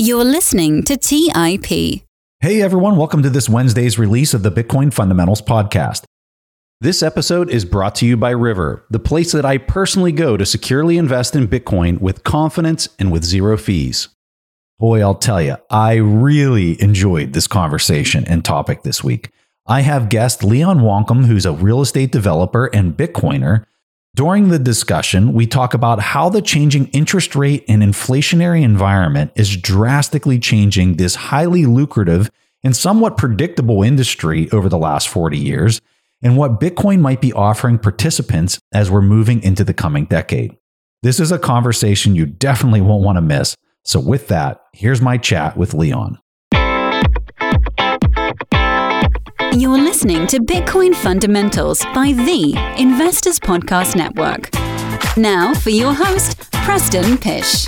You're listening to TIP. Hey everyone, welcome to this Wednesday's release of the Bitcoin Fundamentals podcast. This episode is brought to you by River, the place that I personally go to securely invest in Bitcoin with confidence and with zero fees. Boy, I'll tell you, I really enjoyed this conversation and topic this week. I have guest Leon Wonkum, who's a real estate developer and Bitcoiner. During the discussion, we talk about how the changing interest rate and inflationary environment is drastically changing this highly lucrative and somewhat predictable industry over the last 40 years, and what Bitcoin might be offering participants as we're moving into the coming decade. This is a conversation you definitely won't want to miss. So with that, here's my chat with Leon. You're listening to Bitcoin Fundamentals by the Investors Podcast Network. Now for your host, Preston Pysh.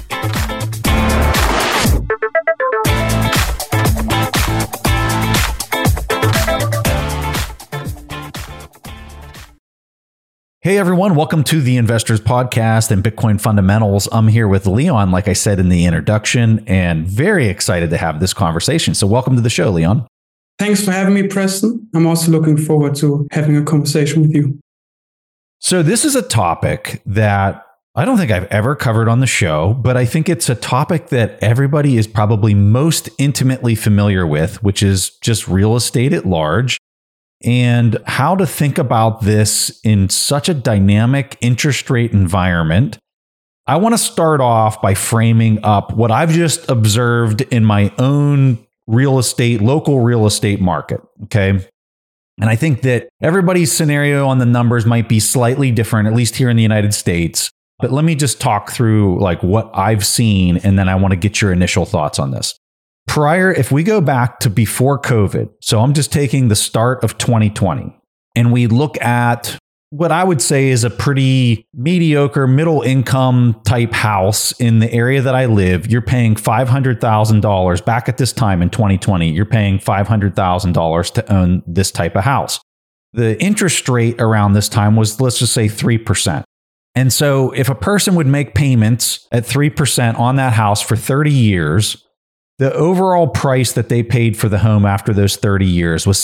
Hey everyone, welcome to the Investors Podcast and Bitcoin Fundamentals. I'm here with Leon, like I said in the introduction, and very excited to have this conversation. So welcome to the show, Leon. Thanks for having me, Preston. I'm also looking forward to having a conversation with you. So this is a topic that I don't think I've ever covered on the show, but I think it's a topic that everybody is probably most intimately familiar with, which is just real estate at large and how to think about this in such a dynamic interest rate environment. I want to start off by framing up what I've just observed in my own local real estate market. Okay. And I think that everybody's scenario on the numbers might be slightly different, at least here in the United States. But let me just talk through like what I've seen, and then I want to get your initial thoughts on this. If we go back to before COVID, so I'm just taking the start of 2020, and we look at what I would say is a pretty mediocre middle income type house in the area that I live. You're paying $500,000 back at this time in 2020. You're paying $500,000 to own this type of house. The interest rate around this time was, let's just say 3%. And so if a person would make payments at 3% on that house for 30 years, the overall price that they paid for the home after those 30 years was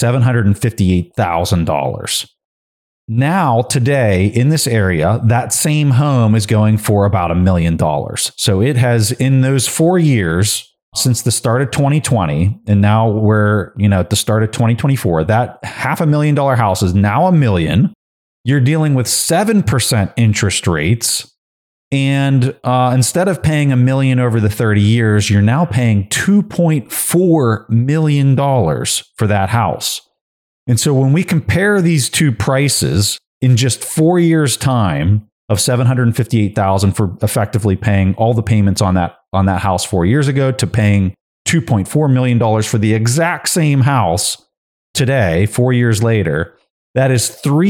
$758,000. Now, today, in this area, that same home is going for about $1 million. So it has, in those 4 years, since the start of 2020, and now we're, at the start of 2024, that $500,000 house is now $1 million. You're dealing with 7% interest rates. And instead of paying $1 million over the 30 years, you're now paying $2.4 million for that house. And so when we compare these two prices in just 4 years' time of $758,000 for effectively paying all the payments on that house 4 years ago to paying $2.4 million for the exact same house today, 4 years later, that is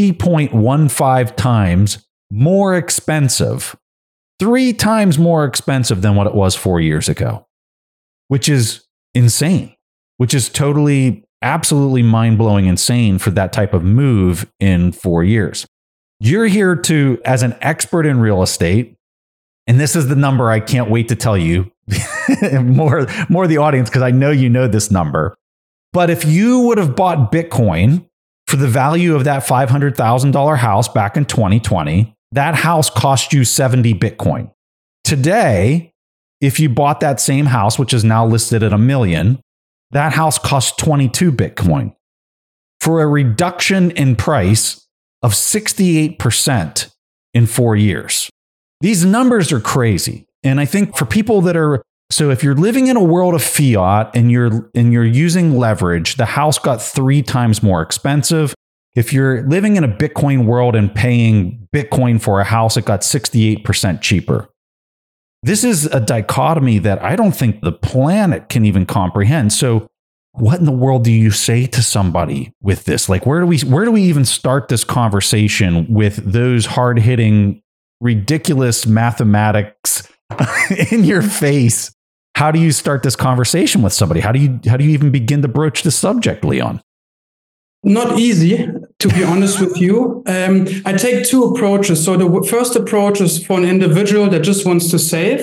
3.15 times more expensive, 3 times more expensive than what it was 4 years ago, which is insane, which is absolutely mind-blowing insane for that type of move in 4 years. You're here as an expert in real estate, and this is the number I can't wait to tell you, more the audience, because I know you know this number. But if you would have bought Bitcoin for the value of that $500,000 house back in 2020, that house cost you 70 Bitcoin. Today, if you bought that same house, which is now listed at $1 million, that house costs 22 Bitcoin for a reduction in price of 68% in 4 years. These numbers are crazy. And I think for people so if you're living in a world of fiat and you're using leverage, the house got 3 times more expensive. If you're living in a Bitcoin world and paying Bitcoin for a house, it got 68% cheaper. This is a dichotomy that I don't think the planet can even comprehend. So what in the world do you say to somebody with this? Like, where do we even start this conversation with those hard-hitting, ridiculous mathematics in your face? How do you start this conversation with somebody? How do you even begin to broach the subject, Leon? Not easy, to be honest with you. I take two approaches. So the first approach is for an individual that just wants to save.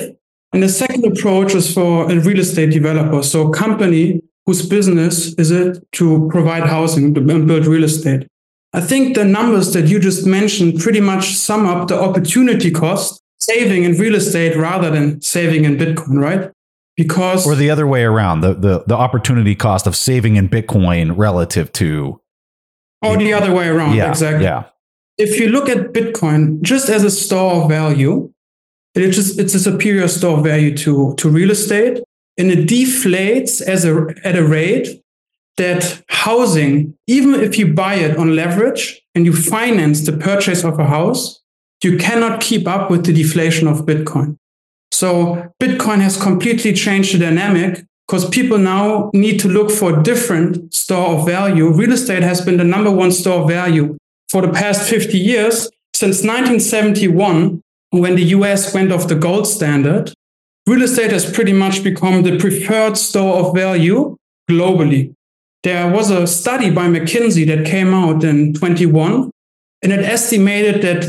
And the second approach is for a real estate developer. So a company whose business is it to provide housing and build real estate. I think the numbers that you just mentioned pretty much sum up the opportunity cost saving in real estate rather than saving in Bitcoin, right? Because or the other way around, the opportunity cost of saving in Bitcoin relative to the other way around, exactly. Yeah. If you look at Bitcoin just as a store of value, it's a superior store of value to real estate, and it deflates at a rate that housing, even if you buy it on leverage and you finance the purchase of a house, you cannot keep up with the deflation of Bitcoin. So Bitcoin has completely changed the dynamic because people now need to look for a different store of value. Real estate has been the number one store of value for the past 50 years. Since 1971, when the US went off the gold standard, real estate has pretty much become the preferred store of value globally. There was a study by McKinsey that came out in 21, and it estimated that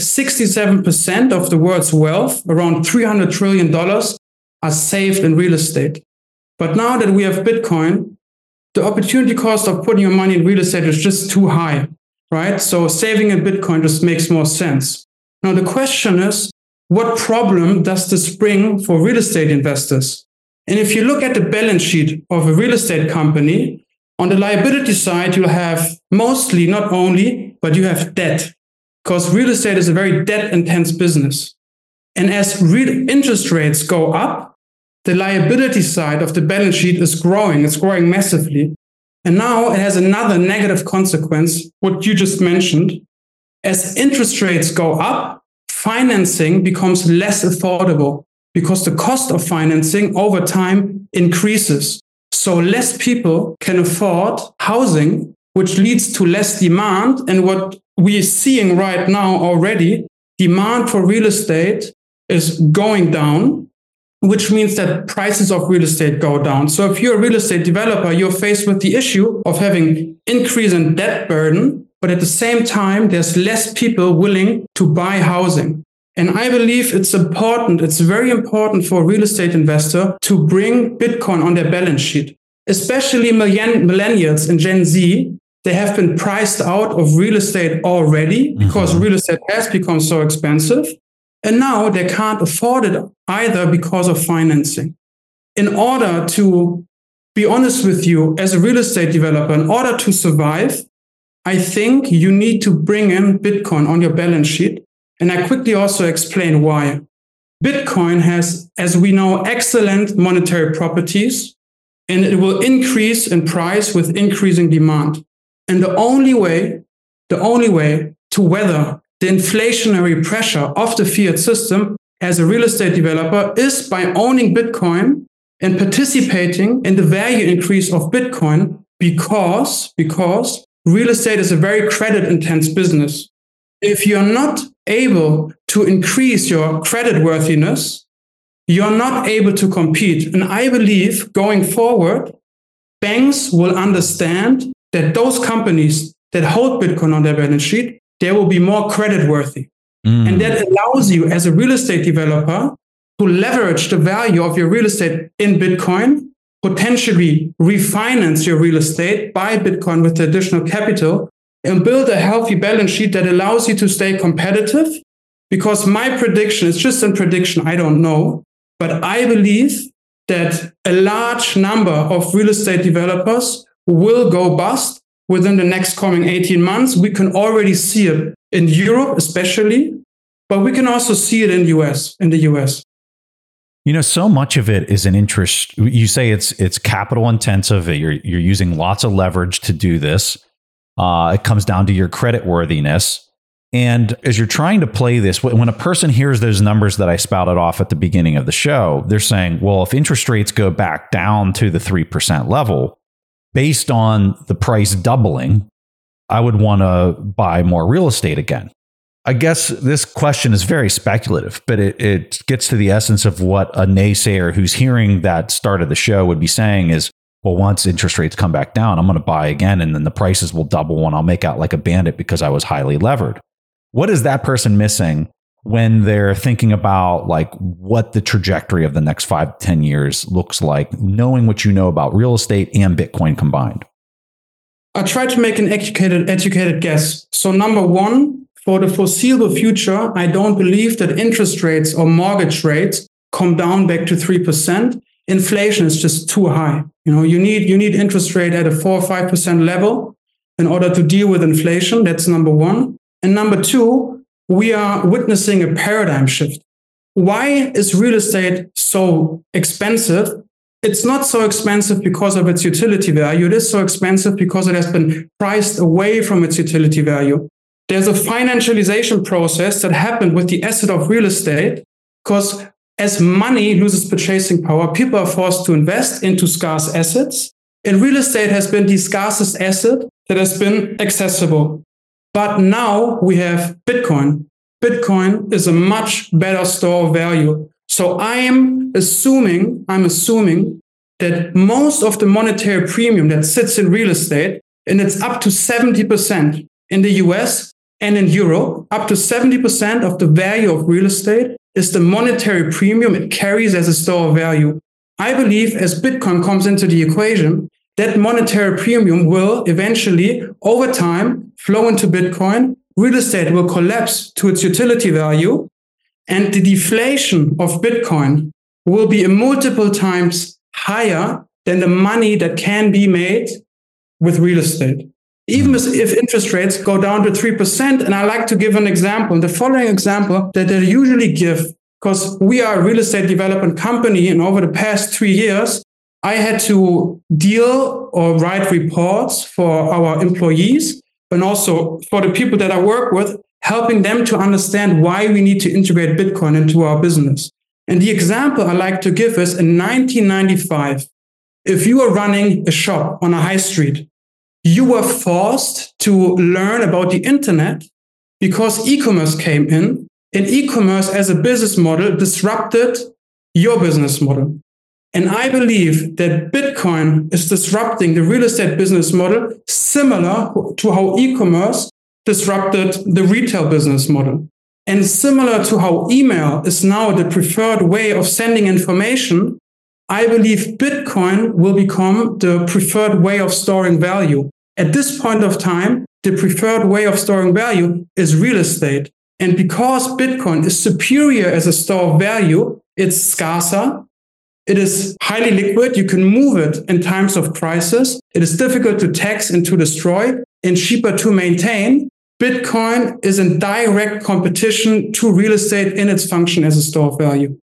67% of the world's wealth, around $300 trillion, are saved in real estate. But now that we have Bitcoin, the opportunity cost of putting your money in real estate is just too high, right? So saving in Bitcoin just makes more sense. Now the question is, what problem does this bring for real estate investors? And if you look at the balance sheet of a real estate company, on the liability side, you'll have mostly, not only, but you have debt, because real estate is a very debt-intense business. And as real interest rates go up, the liability side of the balance sheet is growing. It's growing massively. And now it has another negative consequence, what you just mentioned. As interest rates go up, financing becomes less affordable because the cost of financing over time increases. So less people can afford housing, which leads to less demand. And what we are seeing right now already, demand for real estate is going down, which means that prices of real estate go down. So if you're a real estate developer, you're faced with the issue of having increase in debt burden, but at the same time, there's less people willing to buy housing. And I believe it's very important for a real estate investor to bring Bitcoin on their balance sheet, especially millennials and Gen Z. They have been priced out of real estate already because real estate has become so expensive. And now they can't afford it either because of financing. In order to be honest with you, as a real estate developer, in order to survive, I think you need to bring in Bitcoin on your balance sheet. And I quickly also explain why. Bitcoin has, as we know, excellent monetary properties, and it will increase in price with increasing demand. And the only way to weather the inflationary pressure of the fiat system as a real estate developer is by owning Bitcoin and participating in the value increase of Bitcoin because real estate is a very credit-intense business. If you're not able to increase your credit worthiness, you're not able to compete. And I believe going forward, banks will understand that those companies that hold Bitcoin on their balance sheet, they will be more credit worthy. And that allows you as a real estate developer to leverage the value of your real estate in Bitcoin, potentially refinance your real estate, buy Bitcoin with additional capital, and build a healthy balance sheet that allows you to stay competitive. Because my prediction is just a prediction, I don't know, but I believe that a large number of real estate developers will go bust within the next coming 18 months. We can already see it in Europe, especially, but we can also see it in the US. You know, so much of it is an interest. You say it's capital intensive. You're using lots of leverage to do this. It comes down to your credit worthiness. And as you're trying to play this, when a person hears those numbers that I spouted off at the beginning of the show, they're saying, well, if interest rates go back down to the 3% level, based on the price doubling, I would want to buy more real estate again. I guess this question is very speculative, but it gets to the essence of what a naysayer who's hearing that start of the show would be saying is, well, once interest rates come back down, I'm going to buy again, and then the prices will double and I'll make out like a bandit because I was highly levered. What is that person missing when they're thinking about like what the trajectory of the next 5 to 10 years looks like, knowing what you know about real estate and Bitcoin combined? I try to make an educated guess. So number one, for the foreseeable future, I don't believe that interest rates or mortgage rates come down back to 3%. Inflation is just too high. You need interest rate at a 4 or 5% level in order to deal with inflation. That's number one. And number two, we are witnessing a paradigm shift. Why is real estate so expensive? It's not so expensive because of its utility value. It is so expensive because it has been priced away from its utility value. There's a financialization process that happened with the asset of real estate because as money loses purchasing power, people are forced to invest into scarce assets. And real estate has been the scarcest asset that has been accessible. But now we have Bitcoin. Bitcoin is a much better store of value. So I'm assuming that most of the monetary premium that sits in real estate, and it's up to 70% in the US and in Europe, up to 70% of the value of real estate is the monetary premium it carries as a store of value. I believe as Bitcoin comes into the equation, that monetary premium will eventually, over time, flow into Bitcoin. Real estate will collapse to its utility value, and the deflation of Bitcoin will be a multiple times higher than the money that can be made with real estate. Even if interest rates go down to 3%, and I like to give an example, the following example that they usually give, because we are a real estate development company, and over the past 3 years, I had to deal or write reports for our employees and also for the people that I work with, helping them to understand why we need to integrate Bitcoin into our business. And the example I like to give is in 1995, if you were running a shop on a high street, you were forced to learn about the internet because e-commerce came in, and e-commerce as a business model disrupted your business model. And I believe that Bitcoin is disrupting the real estate business model similar to how e-commerce disrupted the retail business model. And similar to how email is now the preferred way of sending information, I believe Bitcoin will become the preferred way of storing value. At this point of time, the preferred way of storing value is real estate. And because Bitcoin is superior as a store of value, it's scarcer. It is highly liquid. You can move it in times of crisis. It is difficult to tax and to destroy and cheaper to maintain. Bitcoin is in direct competition to real estate in its function as a store of value.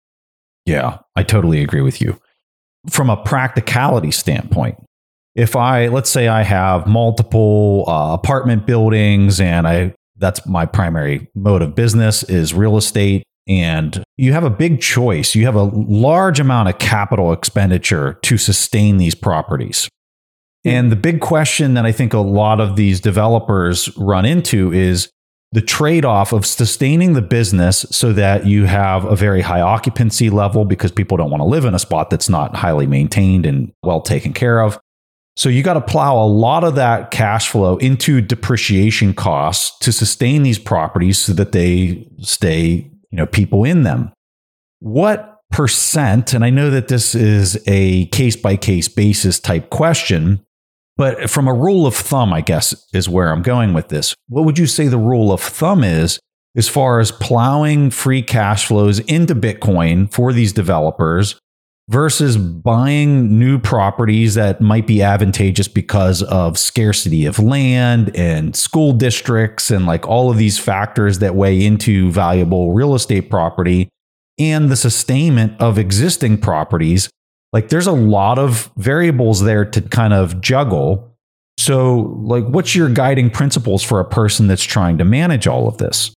Yeah, I totally agree with you. From a practicality standpoint, let's say I have multiple apartment buildings and that's my primary mode of business is real estate, and you have a big choice. You have a large amount of capital expenditure to sustain these properties. And the big question that I think a lot of these developers run into is the trade-off of sustaining the business so that you have a very high occupancy level because people don't want to live in a spot that's not highly maintained and well taken care of. So you got to plow a lot of that cash flow into depreciation costs to sustain these properties so that they stay, people in them. What percent, and I know that this is a case-by-case basis type question, but from a rule of thumb, I guess, is where I'm going with this. What would you say the rule of thumb is as far as plowing free cash flows into Bitcoin for these developers versus buying new properties that might be advantageous because of scarcity of land and school districts and like all of these factors that weigh into valuable real estate property and the sustainment of existing properties? Like there's a lot of variables there to kind of juggle. So like, what's your guiding principles for a person that's trying to manage all of this?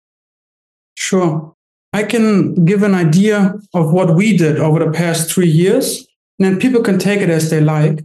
Sure. I can give an idea of what we did over the past 3 years, and then people can take it as they like.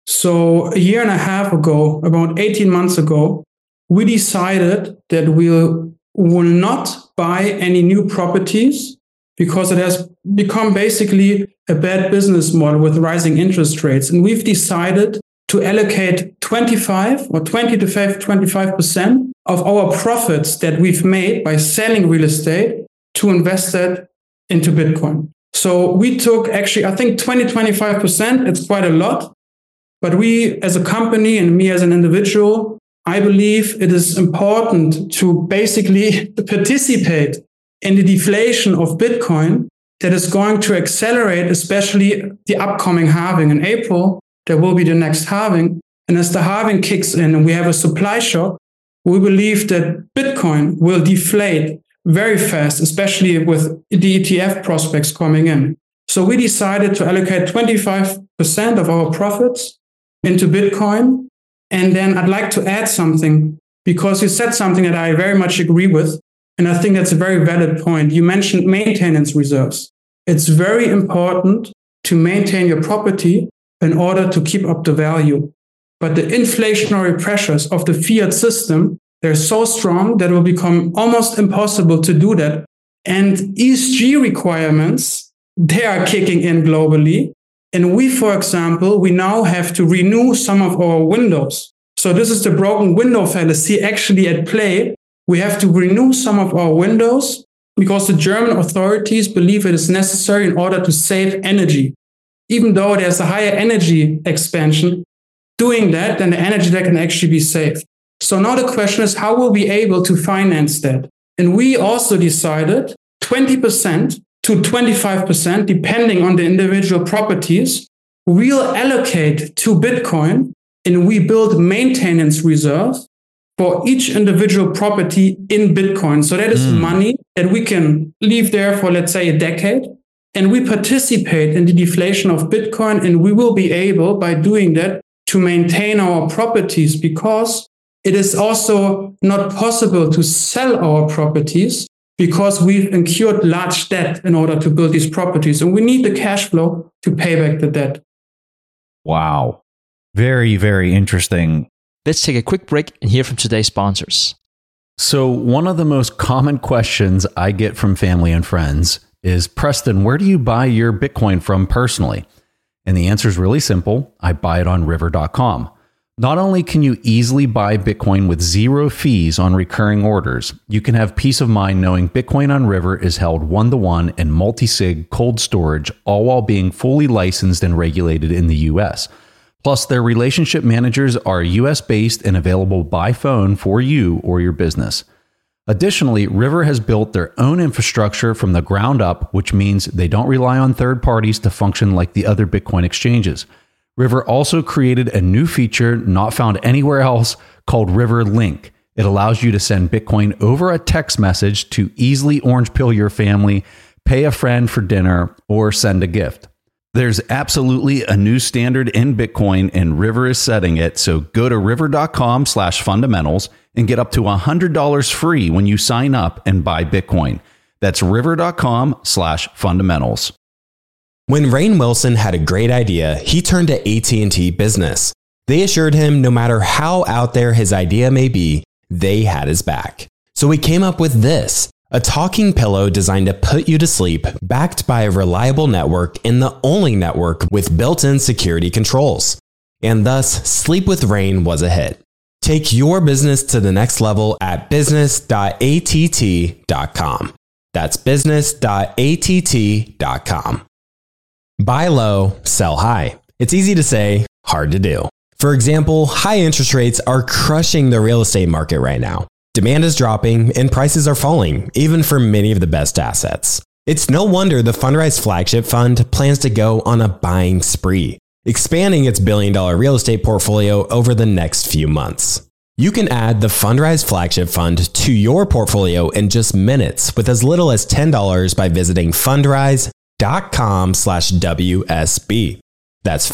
So a year and a half ago, about 18 months ago, we decided that we will not buy any new properties because it has become basically a bad business model with rising interest rates. And we've decided to allocate 20 to 25% of our profits that we've made by selling real estate to invest that into Bitcoin. So we took actually, I think 25%, it's quite a lot. But we as a company and me as an individual, I believe it is important to basically participate in the deflation of Bitcoin that is going to accelerate, especially the upcoming halving in April. There will be the next halving. And as the halving kicks in and we have a supply shock, we believe that Bitcoin will deflate very fast, especially with the ETF prospects coming in. So we decided to allocate 25% of our profits into Bitcoin. And then I'd like to add something, because you said something that I very much agree with. And I think that's a very valid point. You mentioned maintenance reserves. It's very important to maintain your property in order to keep up the value. But the inflationary pressures of the fiat system, they're so strong that it will become almost impossible to do that. And ESG requirements, they are kicking in globally. And we, for example, we now have to renew some of our windows. So this is the broken window fallacy actually at play. We have to renew some of our windows because the German authorities believe it is necessary in order to save energy. Even though there's a higher energy expansion, doing that, then the energy that can actually be saved. So now the question is, how will we be able to finance that? And we also decided 20% to 25%, depending on the individual properties, we'll allocate to Bitcoin, and we build maintenance reserves for each individual property in Bitcoin. So that is money that we can leave there for, let's say, a decade. And we participate in the deflation of Bitcoin, and we will be able, by doing that, to maintain our properties, because it is also not possible to sell our properties because we've incurred large debt in order to build these properties. And we need the cash flow to pay back the debt. Wow. Very, very interesting. Let's take a quick break and hear from today's sponsors. So one of the most common questions I get from family and friends is, Preston, where do you buy your Bitcoin from personally? And the answer is really simple. I buy it on river.com. Not only can you easily buy Bitcoin with zero fees on recurring orders, you can have peace of mind knowing Bitcoin on River is held 1-to-1 in multi-sig cold storage, all while being fully licensed and regulated in the US. Plus, their relationship managers are US-based and available by phone for you or your business. Additionally, River has built their own infrastructure from the ground up, which means they don't rely on third parties to function like the other Bitcoin exchanges. River also created a new feature not found anywhere else called River Link. It allows you to send Bitcoin over a text message to easily orange pill your family, pay a friend for dinner, or send a gift. There's absolutely a new standard in Bitcoin, and River is setting it. So go to river.com/fundamentals and get up to $100 free when you sign up and buy Bitcoin. That's river.com/fundamentals. When Rainn Wilson had a great idea, he turned to AT&T Business. They assured him no matter how out there his idea may be, they had his back. So he came up with this, a talking pillow designed to put you to sleep, backed by a reliable network and the only network with built-in security controls. And thus, Sleep with Rainn was a hit. Take your business to the next level at business.att.com. That's business.att.com. Buy low, sell high. It's easy to say, hard to do. For example, high interest rates are crushing the real estate market right now. Demand is dropping and prices are falling, even for many of the best assets. It's no wonder the Fundrise Flagship Fund plans to go on a buying spree, expanding its billion-dollar real estate portfolio over the next few months. You can add the Fundrise Flagship Fund to your portfolio in just minutes with as little as $10 by visiting fundrise.com/WSB. That's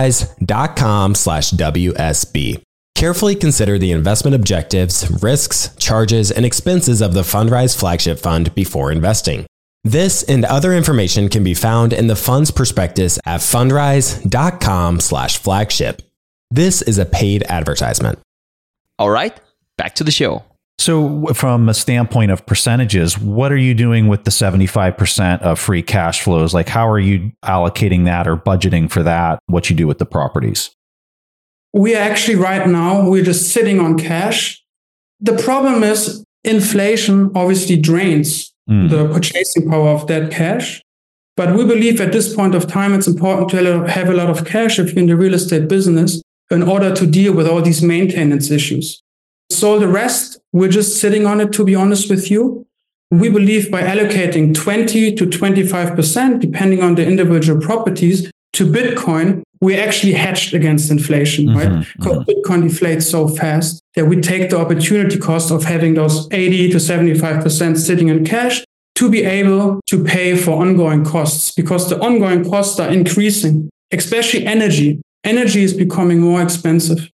fundrise.com/WSB. Carefully consider the investment objectives, risks, charges, and expenses of the Fundrise Flagship Fund before investing. This and other information can be found in the fund's prospectus at fundrise.com/flagship. This is a paid advertisement. All right, back to the show. So from a standpoint of percentages, what are you doing with the 75% of free cash flows? Like, how are you allocating that or budgeting for that? What you do with the properties? We actually right now, we're just sitting on cash. The problem is inflation obviously drains the purchasing power of that cash. But we believe at this point of time, it's important to have a lot of cash if you're in the real estate business in order to deal with all these maintenance issues. So the rest, we're just sitting on it, to be honest with you. We believe by allocating 20 to 25%, depending on the individual properties, to Bitcoin, we're actually hedged against inflation, right? Because Bitcoin deflates so fast that we take the opportunity cost of having those 80 to 75% sitting in cash to be able to pay for ongoing costs, because the ongoing costs are increasing, especially energy. Energy is becoming more expensive.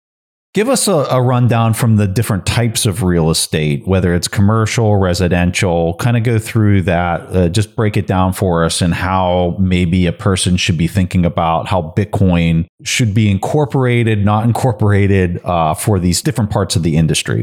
Give us a rundown from the different types of real estate, whether it's commercial, residential, kind of go through that, just break it down for us and how maybe a person should be thinking about how Bitcoin should be incorporated, not incorporated for these different parts of the industry.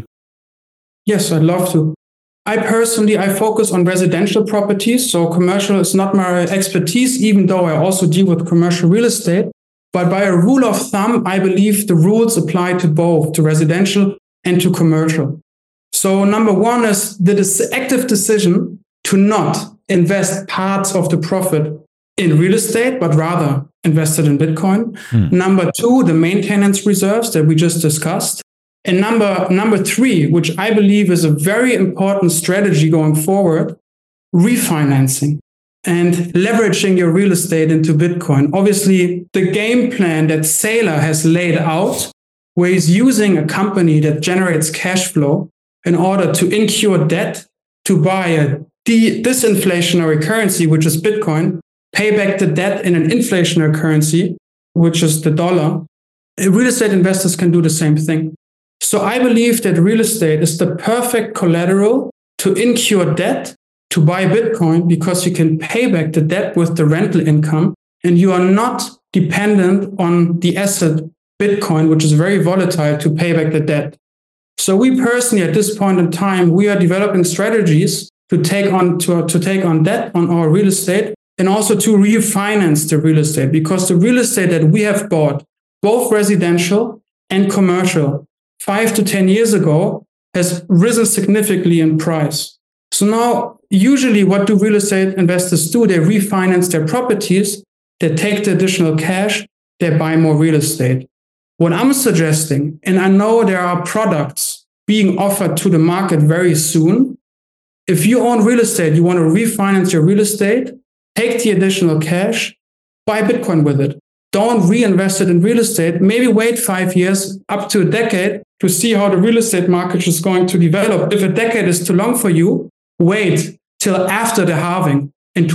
Yes, I'd love to. I focus on residential properties. So commercial is not my expertise, even though I also deal with commercial real estate. But by a rule of thumb, I believe the rules apply to both, to residential and to commercial. So number one is the active decision to not invest parts of the profit in real estate, but rather invest it in Bitcoin. Number two, the maintenance reserves that we just discussed. And number three, which I believe is a very important strategy going forward, refinancing and leveraging your real estate into Bitcoin. Obviously, the game plan that Saylor has laid out, where he's using a company that generates cash flow in order to incur debt to buy a disinflationary currency, which is Bitcoin, pay back the debt in an inflationary currency, which is the dollar. Real estate investors can do the same thing. So I believe that real estate is the perfect collateral to incur debt to buy Bitcoin, because you can pay back the debt with the rental income and you are not dependent on the asset Bitcoin, which is very volatile, to pay back the debt. So we personally, at this point in time, we are developing strategies to take on debt on our real estate and also to refinance the real estate, because the real estate that we have bought, both residential and commercial, 5 to 10 years ago, has risen significantly in price. So now, usually what do real estate investors do? They refinance their properties, they take the additional cash, they buy more real estate. What I'm suggesting, and I know there are products being offered to the market very soon, if you own real estate, you want to refinance your real estate, take the additional cash, buy Bitcoin with it. Don't reinvest it in real estate. Maybe wait 5 years, up to a decade, to see how the real estate market is going to develop. If a decade is too long for you, wait till after the halving in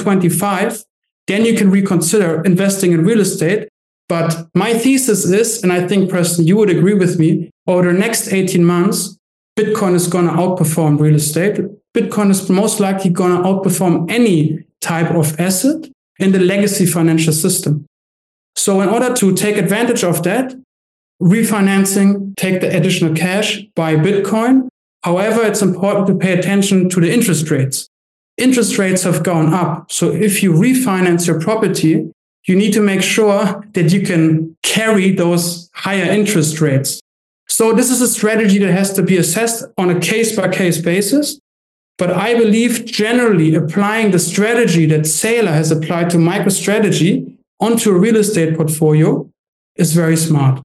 2025, then you can reconsider investing in real estate. But my thesis is, and I think, Preston, you would agree with me, over the next 18 months, Bitcoin is going to outperform real estate. Bitcoin is most likely going to outperform any type of asset in the legacy financial system. So in order to take advantage of that, refinancing, take the additional cash, buy Bitcoin. However, it's important to pay attention to the interest rates. Interest rates have gone up. So if you refinance your property, you need to make sure that you can carry those higher interest rates. So this is a strategy that has to be assessed on a case-by-case basis. But I believe generally applying the strategy that Saylor has applied to MicroStrategy onto a real estate portfolio is very smart.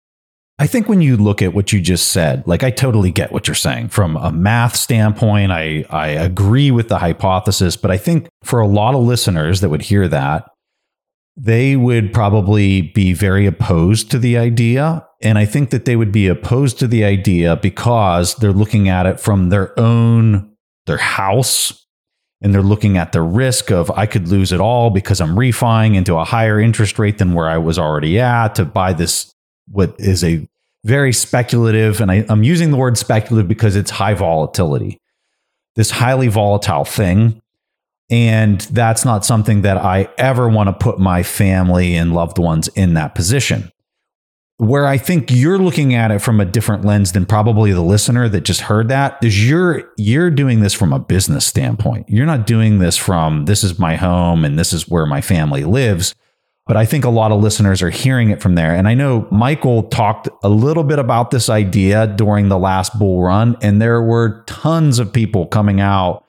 I think when you look at what you just said, like, I totally get what you're saying from a math standpoint. I agree with the hypothesis, but I think for a lot of listeners that would hear that, they would probably be very opposed to the idea. And I think that they would be opposed to the idea because they're looking at it from their house, and they're looking at the risk of, I could lose it all because I'm refining into a higher interest rate than where I was already at to buy this, what is a very speculative, and I'm using the word speculative because it's high volatility, this highly volatile thing. And that's not something that I ever want to put my family and loved ones in that position. Where I think you're looking at it from a different lens than probably the listener that just heard that is you're doing this from a business standpoint. You're not doing this from, this is my home and this is where my family lives. But I think a lot of listeners are hearing it from there. And I know Michael talked a little bit about this idea during the last bull run, and there were tons of people coming out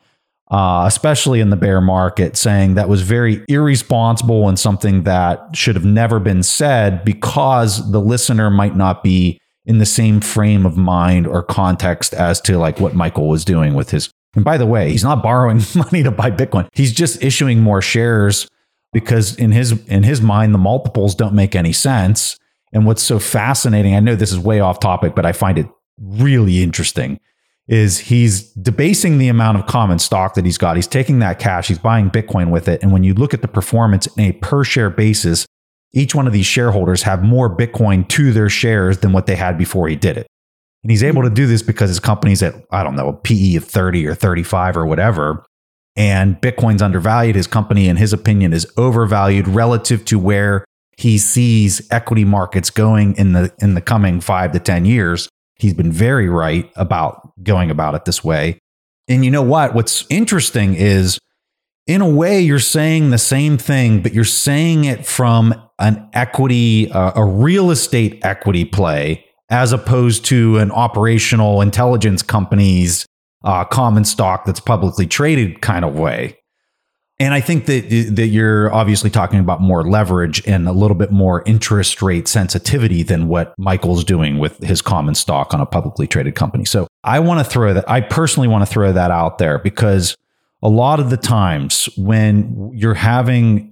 especially in the bear market, saying that was very irresponsible and something that should have never been said because the listener might not be in the same frame of mind or context as to like what Michael was doing with his. And by the way, he's not borrowing money to buy Bitcoin. He's just issuing more shares because in his mind, the multiples don't make any sense. And what's so fascinating, I know this is way off topic, but I find it really interesting, is he's debasing the amount of common stock that he's got. He's taking that cash, he's buying Bitcoin with it. And when you look at the performance in a per share basis, each one of these shareholders have more Bitcoin to their shares than what they had before he did it. And he's able to do this because his company's at, I don't know, a PE of 30 or 35 or whatever. And Bitcoin's undervalued. His company, in his opinion, is overvalued relative to where he sees equity markets going in the coming 5 to 10 years. He's been very right about going about it this way. And you know what? What's interesting is, in a way, you're saying the same thing, but you're saying it from an equity, a real estate equity play, as opposed to an operational intelligence company's common stock that's publicly traded kind of way. And I think that you're obviously talking about more leverage and a little bit more interest rate sensitivity than what Michael's doing with his common stock on a publicly traded company. So I personally want to throw that out there, because a lot of the times when you're having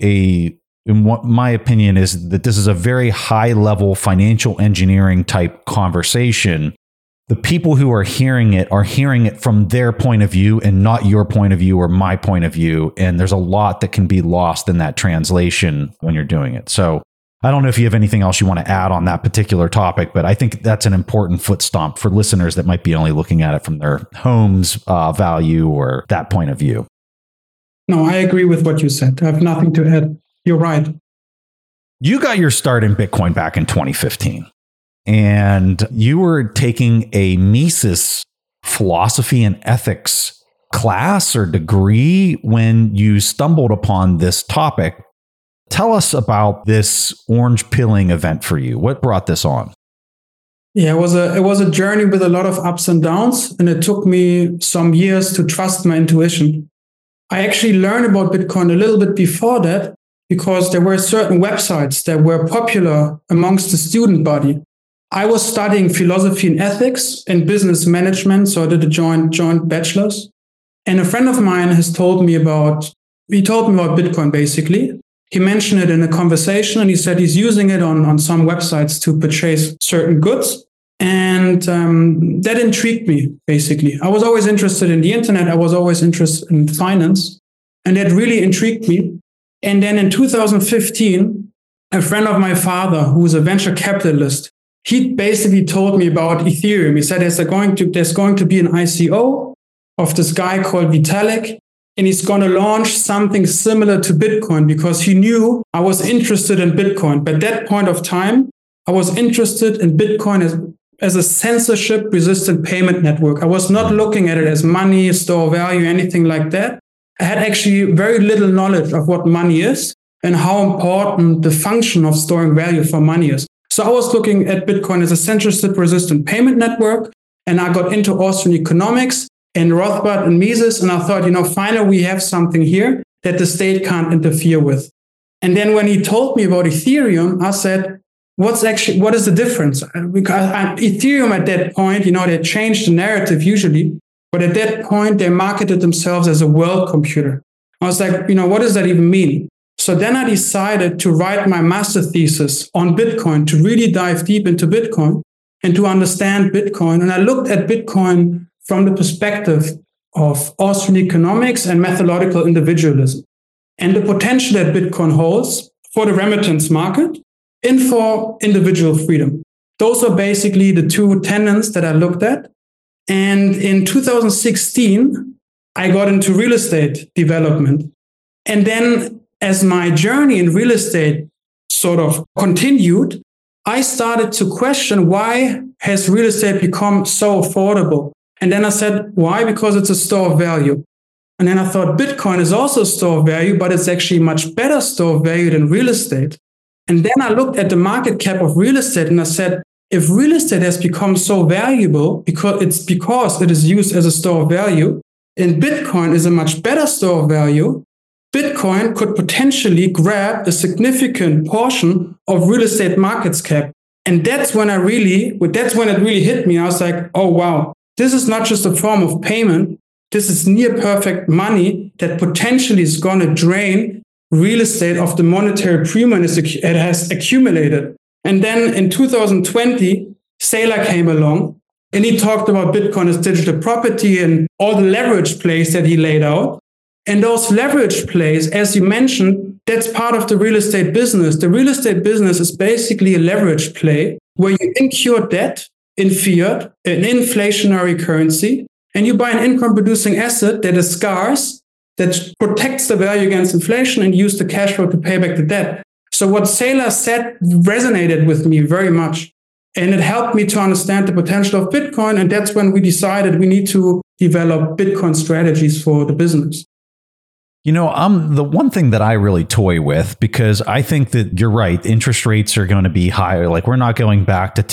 in what my opinion is that this is a very high level financial engineering type conversation, the people who are hearing it from their point of view and not your point of view or my point of view. And there's a lot that can be lost in that translation when you're doing it. So I don't know if you have anything else you want to add on that particular topic, but I think that's an important foot stomp for listeners that might be only looking at it from their home's value or that point of view. No, I agree with what you said. I have nothing to add. You're right. You got your start in Bitcoin back in 2015. And you were taking a Mises philosophy and ethics class or degree when you stumbled upon this topic. Tell us about this orange pilling event for you. What brought this on? Yeah, it was a journey with a lot of ups and downs, and it took me some years to trust my intuition. I actually learned about Bitcoin a little bit before that because there were certain websites that were popular amongst the student body. I was studying philosophy and ethics and business management, so I did a joint bachelor's. And a friend of mine told me about Bitcoin, basically. He mentioned it in a conversation, and he said he's using it on some websites to purchase certain goods. And that intrigued me, basically. I was always interested in the internet. I was always interested in finance. And that really intrigued me. And then in 2015, a friend of my father, who was a venture capitalist, he basically told me about Ethereum. He said there's going to be an ICO of this guy called Vitalik, and he's going to launch something similar to Bitcoin, because he knew I was interested in Bitcoin. But at that point of time, I was interested in Bitcoin as a censorship-resistant payment network. I was not looking at it as money, store value, anything like that. I had actually very little knowledge of what money is and how important the function of storing value for money is. So I was looking at Bitcoin as a censorship-resistant payment network, and I got into Austrian economics and Rothbard and Mises, and I thought, finally we have something here that the state can't interfere with. And then when he told me about Ethereum, I said, what is the difference? Because Ethereum at that point, they changed the narrative usually, but at that point they marketed themselves as a world computer. I was like, what does that even mean? So then I decided to write my master thesis on Bitcoin, to really dive deep into Bitcoin and to understand Bitcoin. And I looked at Bitcoin from the perspective of Austrian economics and methodological individualism, and the potential that Bitcoin holds for the remittance market and for individual freedom. Those are basically the two tenets that I looked at. And in 2016, I got into real estate development. And then as my journey in real estate sort of continued, I started to question, why has real estate become so affordable? And then I said, why? Because it's a store of value. And then I thought, Bitcoin is also a store of value, but it's actually a much better store of value than real estate. And then I looked at the market cap of real estate and I said, if real estate has become so valuable because it is used as a store of value, and Bitcoin is a much better store of value, Bitcoin could potentially grab a significant portion of real estate markets cap. And that's when it really hit me. I was like, oh, wow, this is not just a form of payment. This is near perfect money that potentially is going to drain real estate of the monetary premium it has accumulated. And then in 2020, Saylor came along and he talked about Bitcoin as digital property and all the leverage plays that he laid out. And those leverage plays, as you mentioned, that's part of the real estate business. The real estate business is basically a leverage play where you incur debt in fiat, an inflationary currency, and you buy an income-producing asset that is scarce, that protects the value against inflation and use the cash flow to pay back the debt. So what Saylor said resonated with me very much. And it helped me to understand the potential of Bitcoin. And that's when we decided we need to develop Bitcoin strategies for the business. You know, the one thing that I really toy with, because I think that you're right, interest rates are going to be higher. Like, we're not going back to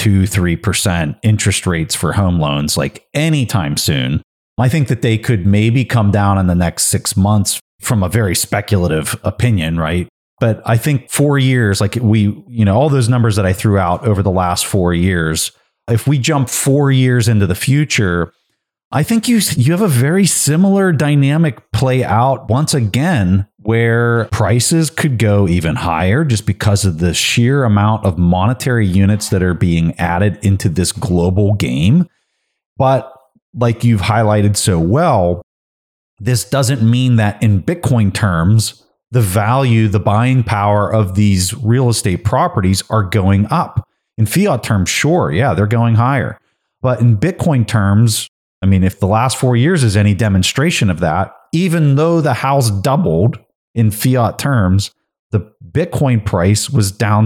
2-3% interest rates for home loans like anytime soon. I think that they could maybe come down in the next 6 months from a very speculative opinion, right? But I think 4 years, like all those numbers that I threw out over the last 4 years, if we jump 4 years into the future, I think you have a very similar dynamic play out once again, where prices could go even higher just because of the sheer amount of monetary units that are being added into this global game. But like you've highlighted so well, this doesn't mean that in Bitcoin terms, the value, the buying power of these real estate properties are going up. In fiat terms, sure, yeah, they're going higher. But in Bitcoin terms, I mean, if the last 4 years is any demonstration of that, even though the house doubled in fiat terms, the Bitcoin price was down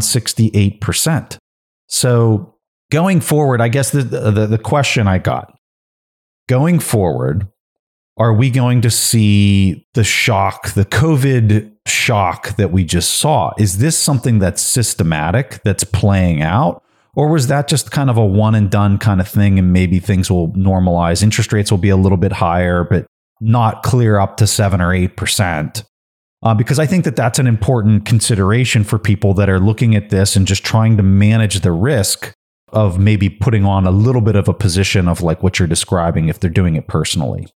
68%. So going forward, I guess the question I got, going forward, are we going to see the shock, the COVID shock that we just saw? Is this something that's systematic, that's playing out? Or was that just kind of a one and done kind of thing, and maybe things will normalize? Interest rates will be a little bit higher, but not clear up to 7 or 8%. Because I think that that's an important consideration for people that are looking at this and just trying to manage the risk of maybe putting on a little bit of a position of like what you're describing if they're doing it personally.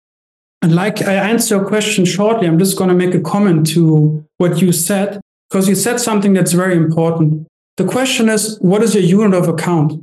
And like I answer your question shortly, I'm just going to make a comment to what you said, because you said something that's very important. The question is, what is your unit of account?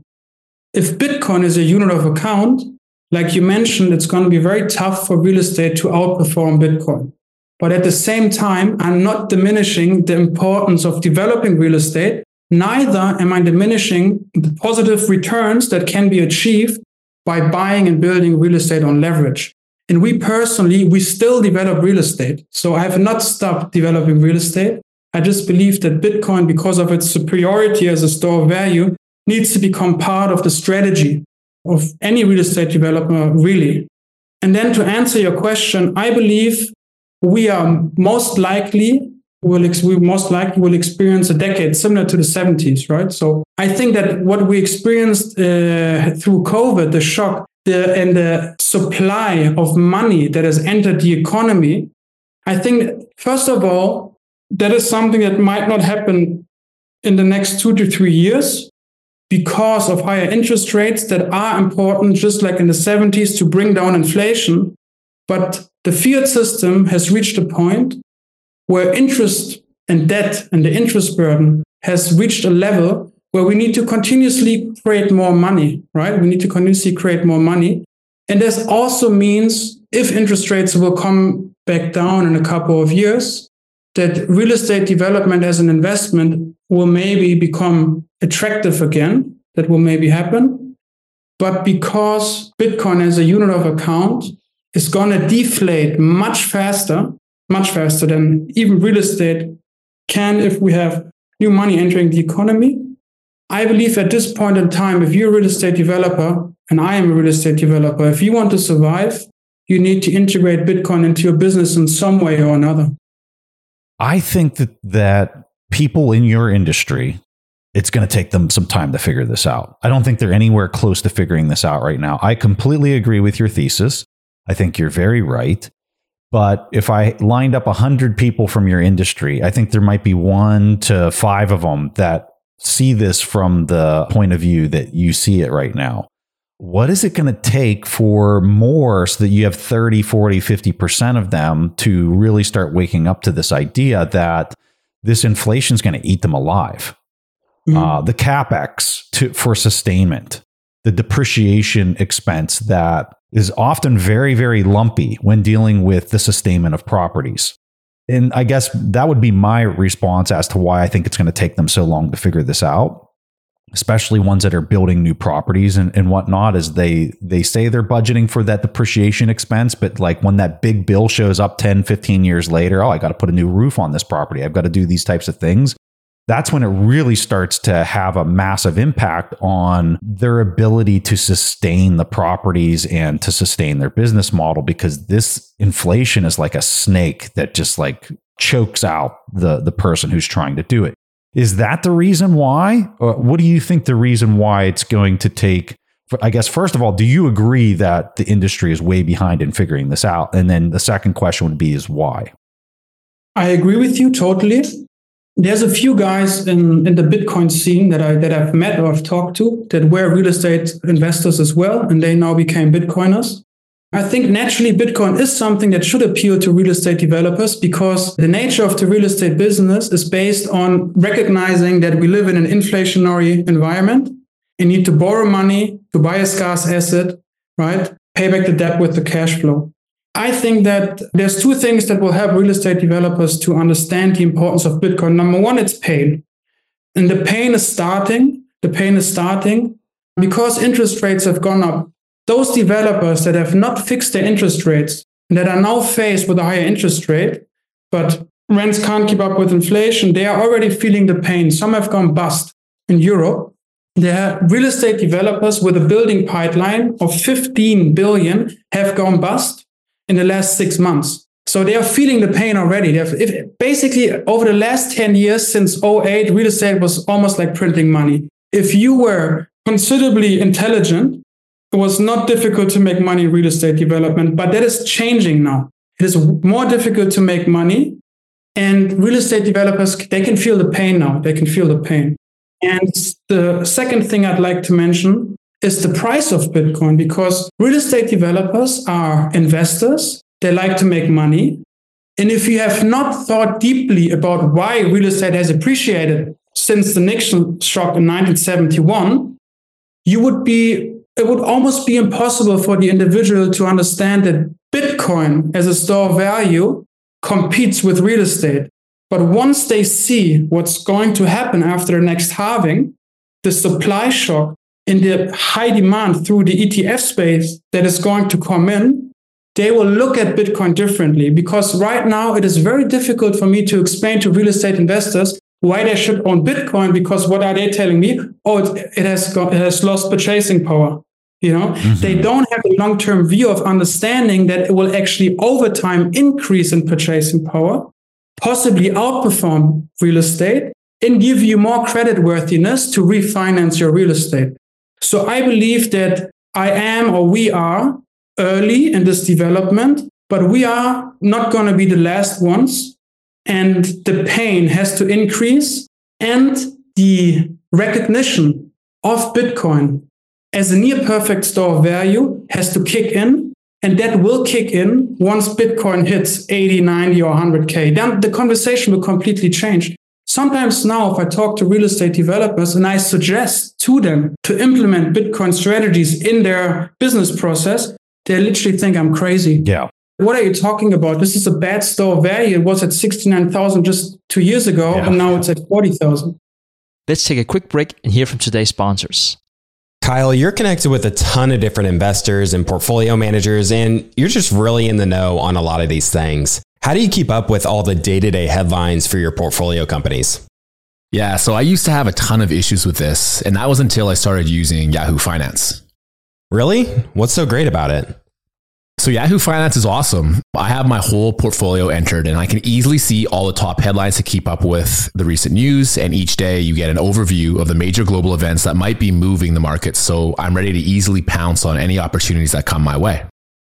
If Bitcoin is a unit of account, like you mentioned, it's going to be very tough for real estate to outperform Bitcoin. But at the same time, I'm not diminishing the importance of developing real estate. Neither am I diminishing the positive returns that can be achieved by buying and building real estate on leverage. And we still develop real estate. So I have not stopped developing real estate. I just believe that Bitcoin, because of its superiority as a store of value, needs to become part of the strategy of any real estate developer, really. And then to answer your question, I believe we most likely will experience a decade similar to the 70s, right? So I think that what we experienced through COVID, the shock, and the supply of money that has entered the economy, I think, first of all, that is something that might not happen in the next 2 to 3 years because of higher interest rates that are important, just like in the 70s, to bring down inflation. But the fiat system has reached a point where interest and debt and the interest burden has reached a level where we need to continuously create more money, right? We need to continuously create more money. And this also means if interest rates will come back down in a couple of years, that real estate development as an investment will maybe become attractive again. That will maybe happen. But because Bitcoin as a unit of account is going to deflate much faster than even real estate can if we have new money entering the economy, I believe at this point in time, if you're a real estate developer, and I am a real estate developer, if you want to survive, you need to integrate Bitcoin into your business in some way or another. I think that people in your industry, it's going to take them some time to figure this out. I don't think they're anywhere close to figuring this out right now. I completely agree with your thesis. I think you're very right. But if I lined up 100 people from your industry, I think there might be 1 to 5 of them that see this from the point of view that you see it right now. What is it going to take for more so that you have 30, 40, 50% of them to really start waking up to this idea that this inflation is going to eat them alive? The CapEx for sustainment, the depreciation expense that is often very, very lumpy when dealing with the sustainment of properties. And I guess that would be my response as to why I think it's going to take them so long to figure this out, especially ones that are building new properties and whatnot, is they say they're budgeting for that depreciation expense, but like when that big bill shows up 10, 15 years later, I got to put a new roof on this property, I've got to do these types of things. That's when it really starts to have a massive impact on their ability to sustain the properties and to sustain their business model, because this inflation is like a snake that just like chokes out the person who's trying to do it. Is that the reason why? Or what do you think the reason why it's going to take? I guess, first of all, do you agree that the industry is way behind in figuring this out? And then the second question would be is why? I agree with you totally. There's a few guys in the Bitcoin scene that I've met or I've talked to that were real estate investors as well, and they now became Bitcoiners. I think naturally Bitcoin is something that should appeal to real estate developers, because the nature of the real estate business is based on recognizing that we live in an inflationary environment and need to borrow money to buy a scarce asset, right? Pay back the debt with the cash flow. I think that there's 2 things that will help real estate developers to understand the importance of Bitcoin. Number 1, it's pain. And the pain is starting because interest rates have gone up. Those developers that have not fixed their interest rates and that are now faced with a higher interest rate, but rents can't keep up with inflation, they are already feeling the pain. Some have gone bust in Europe. There are real estate developers with a building pipeline of 15 billion have gone bust in the last 6 months. So they are feeling the pain already. Basically, over the last 10 years, since 2008, real estate was almost like printing money. If you were considerably intelligent, it was not difficult to make money in real estate development, but that is changing now. It is more difficult to make money, and real estate developers, they can feel the pain now. They can feel the pain. And the second thing I'd like to mention is the price of Bitcoin, because real estate developers are investors. They like to make money. And if you have not thought deeply about why real estate has appreciated since the Nixon shock in 1971, it would almost be impossible for the individual to understand that Bitcoin as a store of value competes with real estate. But once they see what's going to happen after the next halving, the supply shock in the high demand through the ETF space that is going to come in, they will look at Bitcoin differently. Because right now it is very difficult for me to explain to real estate investors why they should own Bitcoin, because what are they telling me? It has lost purchasing power. They don't have a long-term view of understanding that it will actually over time increase in purchasing power, possibly outperform real estate, and give you more creditworthiness to refinance your real estate. So I believe that we are early in this development, but we are not going to be the last ones. And the pain has to increase, and the recognition of Bitcoin as a near perfect store of value has to kick in. And that will kick in once Bitcoin hits 80, 90 or 100K. Then the conversation will completely change. Sometimes now, if I talk to real estate developers and I suggest to them to implement Bitcoin strategies in their business process, they literally think I'm crazy. Yeah. What are you talking about? This is a bad store of value. It was at 69,000 just 2 years ago, and now it's at 40,000. Let's take a quick break and hear from today's sponsors. Kyle, you're connected with a ton of different investors and portfolio managers, and you're just really in the know on a lot of these things. How do you keep up with all the day-to-day headlines for your portfolio companies? Yeah, so I used to have a ton of issues with this, and that was until I started using Yahoo Finance. Really? What's so great about it? So Yahoo Finance is awesome. I have my whole portfolio entered, and I can easily see all the top headlines to keep up with the recent news. And each day you get an overview of the major global events that might be moving the market. So I'm ready to easily pounce on any opportunities that come my way.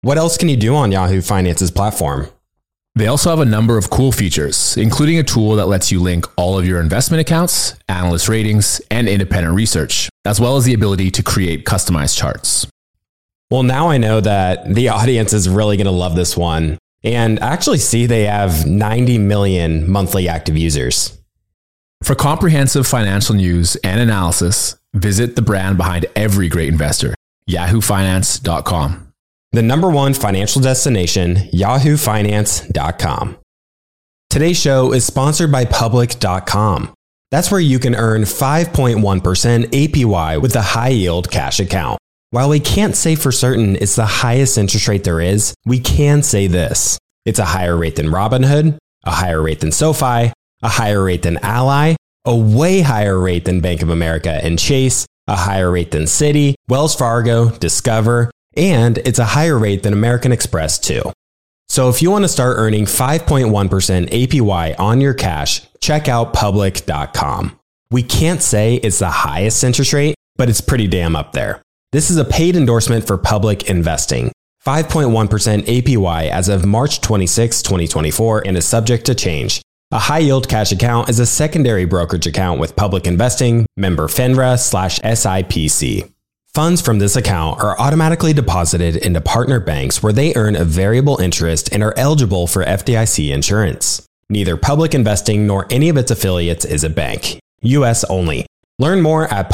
What else can you do on Yahoo Finance's platform? They also have a number of cool features, including a tool that lets you link all of your investment accounts, analyst ratings, and independent research, as well as the ability to create customized charts. Well, now I know that the audience is really going to love this one. And I actually see they have 90 million monthly active users. For comprehensive financial news and analysis, visit the brand behind every great investor, yahoofinance.com. The number one financial destination, yahoofinance.com. Today's show is sponsored by Public.com. That's where you can earn 5.1% APY with a high yield cash account. While we can't say for certain it's the highest interest rate there is, we can say this. It's a higher rate than Robinhood, a higher rate than SoFi, a higher rate than Ally, a way higher rate than Bank of America and Chase, a higher rate than Citi, Wells Fargo, Discover, and it's a higher rate than American Express too. So if you want to start earning 5.1% APY on your cash, check out Public.com. We can't say it's the highest interest rate, but it's pretty damn up there. This is a paid endorsement for Public Investing. 5.1% APY as of March 26, 2024 and is subject to change. A high-yield cash account is a secondary brokerage account with Public Investing, member FINRA/SIPC. Funds from this account are automatically deposited into partner banks where they earn a variable interest and are eligible for FDIC insurance. Neither Public Investing nor any of its affiliates is a bank. U.S. only. Learn more at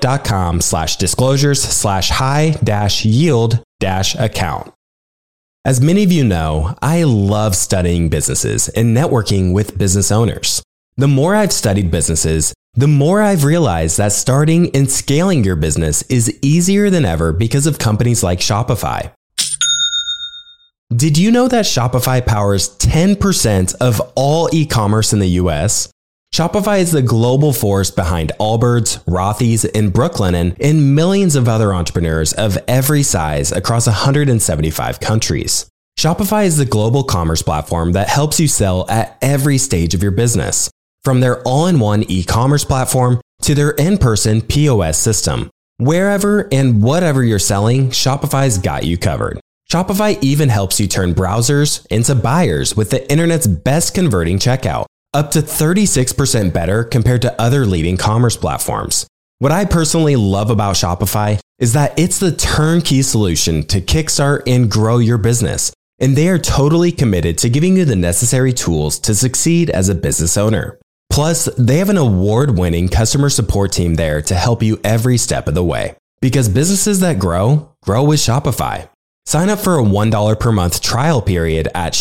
public.com/disclosures/high-yield-account. As many of you know, I love studying businesses and networking with business owners. The more I've studied businesses, the more I've realized that starting and scaling your business is easier than ever because of companies like Shopify. Did you know that Shopify powers 10% of all e-commerce in the US? Shopify is the global force behind Allbirds, Rothy's, and Brooklinen, and millions of other entrepreneurs of every size across 175 countries. Shopify is the global commerce platform that helps you sell at every stage of your business. From their all-in-one e-commerce platform to their in-person POS system. Wherever and whatever you're selling, Shopify's got you covered. Shopify even helps you turn browsers into buyers with the internet's best converting checkout, up to 36% better compared to other leading commerce platforms. What I personally love about Shopify is that it's the turnkey solution to kickstart and grow your business, and they are totally committed to giving you the necessary tools to succeed as a business owner. Plus, they have an award-winning customer support team there to help you every step of the way. Because businesses that grow with Shopify. Sign up for a $1 per month trial period at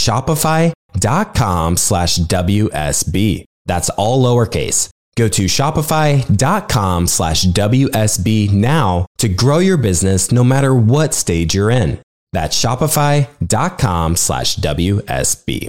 shopify.com/WSB. That's all lowercase. Go to shopify.com/WSB now to grow your business no matter what stage you're in. That's shopify.com/WSB.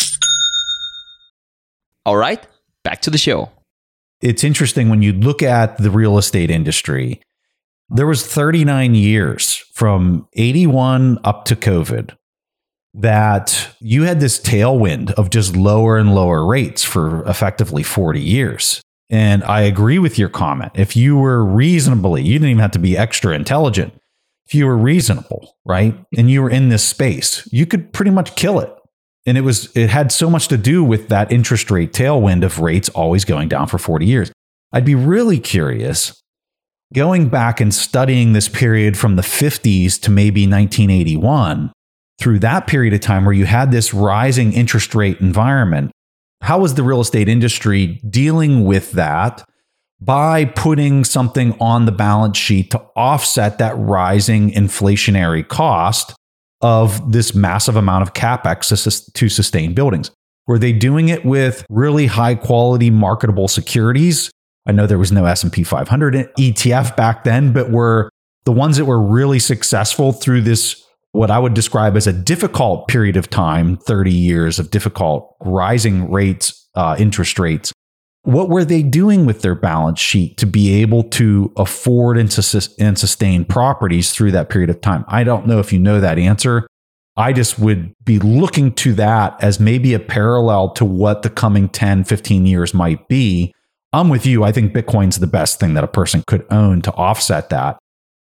All right, back to the show. It's interesting when you look at the real estate industry, there was 39 years from 81 up to COVID that you had this tailwind of just lower and lower rates for effectively 40 years. And I agree with your comment. If you were reasonably, you didn't even have to be extra intelligent. If you were reasonable, right? And you were in this space, you could pretty much kill it. And it had so much to do with that interest rate tailwind of rates always going down for 40 years. I'd be really curious going back and studying this period from the 50s to maybe 1981, through that period of time where you had this rising interest rate environment, how was the real estate industry dealing with that by putting something on the balance sheet to offset that rising inflationary cost of this massive amount of capex to sustain buildings? Were they doing it with really high quality marketable securities? I know there was no S&P 500 ETF back then, but were the ones that were really successful through this, what I would describe as a difficult period of time, 30 years of difficult rising rates, interest rates. What were they doing with their balance sheet to be able to afford and sustain properties through that period of time? I don't know if you know that answer. I just would be looking to that as maybe a parallel to what the coming 10, 15 years might be. I'm with you. I think Bitcoin's the best thing that a person could own to offset that.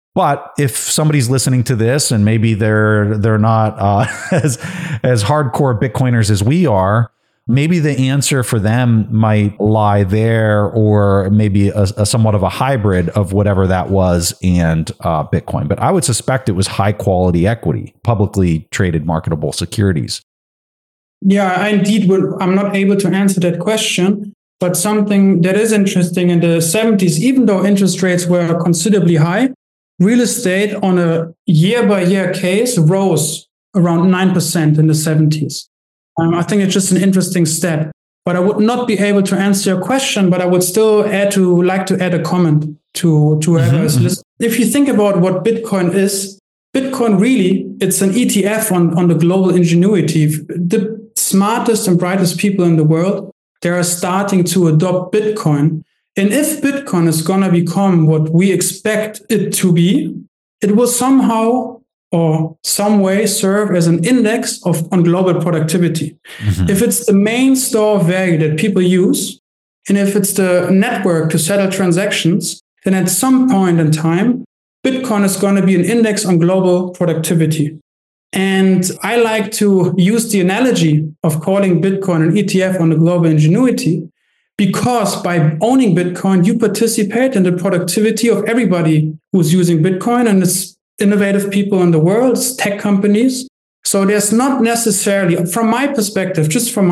But if somebody's listening to this and maybe they're not as hardcore Bitcoiners as we are, maybe the answer for them might lie there, or maybe a somewhat of a hybrid of whatever that was and Bitcoin. But I would suspect it was high quality equity, publicly traded marketable securities. Yeah, I'm not able to answer that question. But something that is interesting, in the 70s, even though interest rates were considerably high, real estate on a year-by-year case rose around 9% in the 70s. I think it's just an interesting stat. But I would not be able to answer your question, but I would still like to add a comment to whoever is listening. If you think about what Bitcoin is, Bitcoin really, it's an ETF on the global ingenuity. The smartest and brightest people in the world, they are starting to adopt Bitcoin. And if Bitcoin is going to become what we expect it to be, it will somehow or some way serve as an index on global productivity. If it's the main store of value that people use, and if it's the network to settle transactions, then at some point in time, Bitcoin is going to be an index on global productivity. And I like to use the analogy of calling Bitcoin an ETF on the global ingenuity, because by owning Bitcoin, you participate in the productivity of everybody who's using Bitcoin, and it's innovative people in the world, it's tech companies. So there's not necessarily, from my perspective,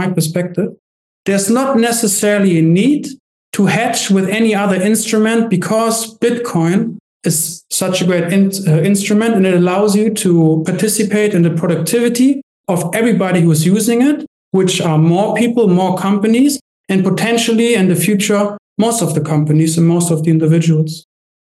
there's not necessarily a need to hedge with any other instrument, because Bitcoin is such a great instrument, and it allows you to participate in the productivity of everybody who's using it, which are more people, more companies, and potentially in the future, most of the companies and most of the individuals.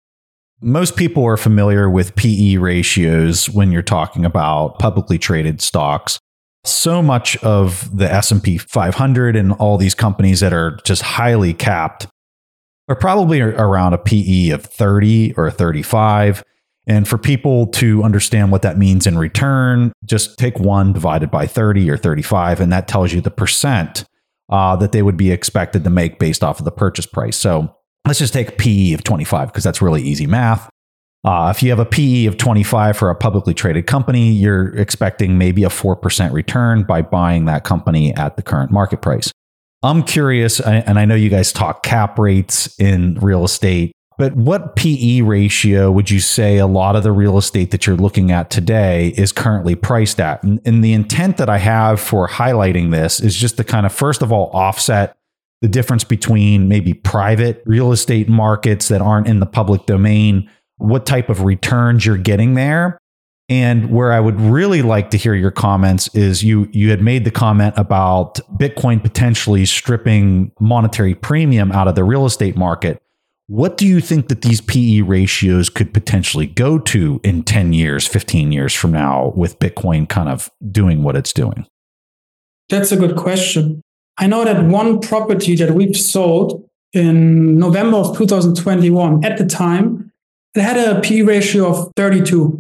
Most people are familiar with PE ratios when you're talking about publicly traded stocks. So much of the S&P 500 and all these companies that are just highly capped are probably around a PE of 30 or 35. And for people to understand what that means in return, just take 1 divided by 30 or 35, and that tells you the percent that they would be expected to make based off of the purchase price. So let's just take a PE of 25, because that's really easy math. If you have a PE of 25 for a publicly traded company, you're expecting maybe a 4% return by buying that company at the current market price. I'm curious, and I know you guys talk cap rates in real estate, but what PE ratio would you say a lot of the real estate that you're looking at today is currently priced at? And the intent that I have for highlighting this is just to kind of, first of all, offset the difference between maybe private real estate markets that aren't in the public domain, what type of returns you're getting there. And where I would really like to hear your comments is you had made the comment about Bitcoin potentially stripping monetary premium out of the real estate market. What do you think that these PE ratios could potentially go to in 10 years, 15 years from now, with Bitcoin kind of doing what it's doing? That's a good question. I know that one property that we've sold in November of 2021, at the time, it had a PE ratio of 32.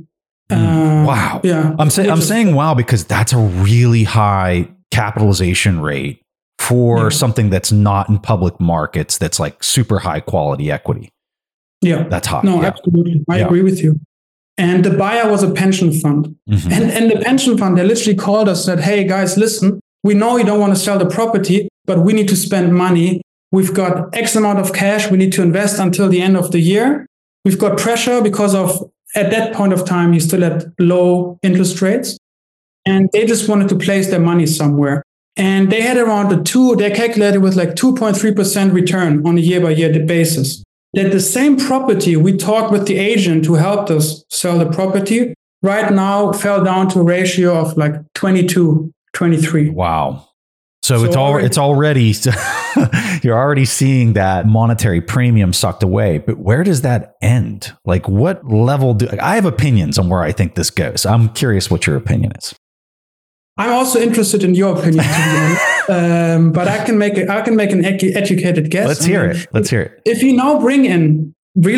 Wow. Yeah. I'm saying wow, because that's a really high capitalization rate for something that's not in public markets, that's like super high quality equity. Yeah. That's high. No, absolutely. I agree with you. And the buyer was a pension fund. And the pension fund, they literally called us and said, hey guys, listen, we know you don't want to sell the property, but we need to spend money. We've got X amount of cash we need to invest until the end of the year. We've got pressure because of, at that point of time, you still had low interest rates. And they just wanted to place their money somewhere. And they had around they calculated with like 2.3% return on a year-by-year basis. That the same property, we talked with the agent who helped us sell the property, right now fell down to a ratio of like 22, 23. Wow. So it's already, you're already seeing that monetary premium sucked away. But where does that end? Like what level I have opinions on where I think this goes. I'm curious what your opinion is. I'm also interested in your opinion, to be honest. But I can make an educated guess. Let's hear it. If you now bring in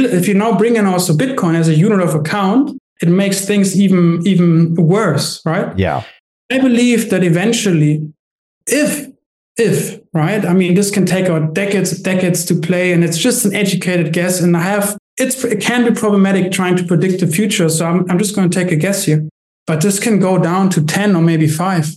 also Bitcoin as a unit of account, it makes things even worse, right? Yeah. I believe that eventually, if right, I mean, this can take decades to play, and it's just an educated guess. And I have it can be problematic trying to predict the future. So I'm just going to take a guess here. But this can go down to 10 or maybe 5.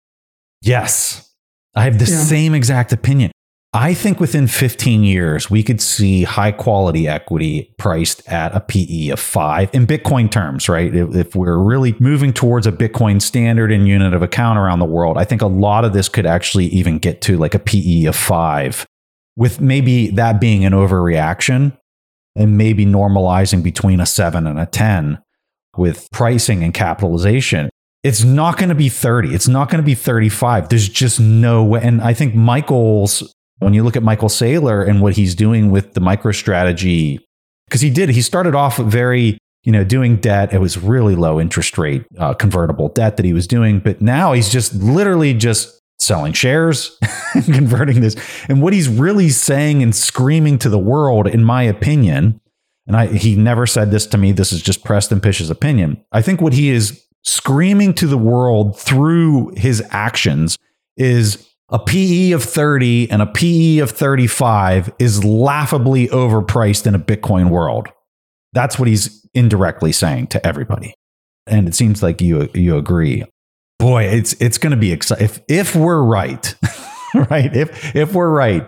Yes. I have the same exact opinion. I think within 15 years, we could see high quality equity priced at a PE of 5 in Bitcoin terms, right? If we're really moving towards a Bitcoin standard and unit of account around the world, I think a lot of this could actually even get to like a PE of 5, with maybe that being an overreaction and maybe normalizing between a 7 and a 10 with pricing and capitalization. It's not going to be 30. It's not going to be 35. There's just no way. And I think when you look at Michael Saylor and what he's doing with the MicroStrategy, because he started off very, doing debt. It was really low interest rate convertible debt that he was doing. But now he's just literally just selling shares and converting this. And what he's really saying and screaming to the world, in my opinion, and he never said this to me, this is just Preston Pysh's opinion. I think what he is screaming to the world through his actions is a PE of 30 and a PE of 35 is laughably overpriced in a Bitcoin world. That's what he's indirectly saying to everybody. And it seems like you agree. Boy, it's going to be exciting. If we're right, right? If we're right,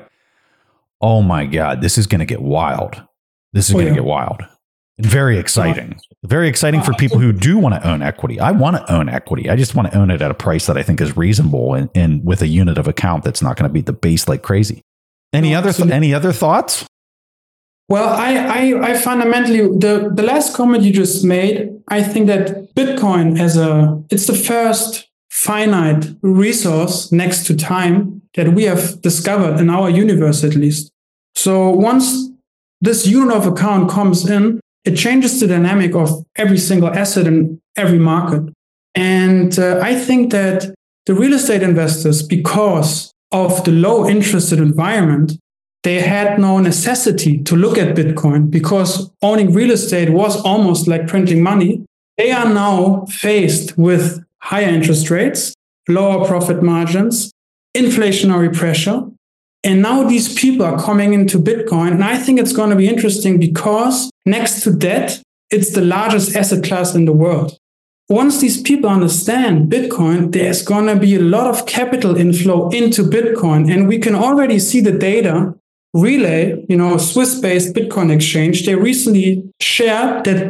oh my God, this is going to get wild. This is going to get wild. Very exciting. Very exciting for people who do want to own equity. I want to own equity. I just want to own it at a price that I think is reasonable and with a unit of account that's not going to beat the base like crazy. Any other thoughts? Well, I fundamentally, the last comment you just made, I think that Bitcoin it's the first finite resource next to time that we have discovered in our universe, at least. So once this unit of account comes in, it changes the dynamic of every single asset in every market. And I think that the real estate investors, because of the low interest environment, they had no necessity to look at Bitcoin because owning real estate was almost like printing money. They are now faced with higher interest rates, lower profit margins, inflationary pressure. And now these people are coming into Bitcoin. And I think it's going to be interesting because next to debt, it's the largest asset class in the world. Once these people understand Bitcoin, there's going to be a lot of capital inflow into Bitcoin. And we can already see the data. Relay, a Swiss-based Bitcoin exchange, they recently shared that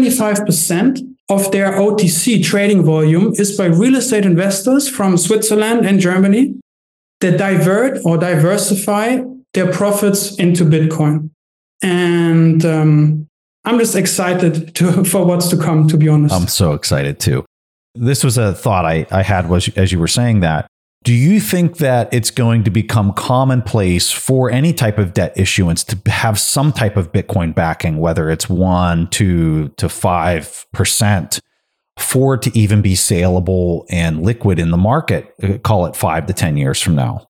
75% of their OTC trading volume is by real estate investors from Switzerland and Germany that divert or diversify their profits into Bitcoin. And I'm just excited for what's to come, to be honest. I'm so excited too. This was a thought I had was, as you were saying that, do you think that it's going to become commonplace for any type of debt issuance to have some type of Bitcoin backing, whether it's 1, 2 to 5%, for it to even be saleable and liquid in the market, call it 5 to 10 years from now?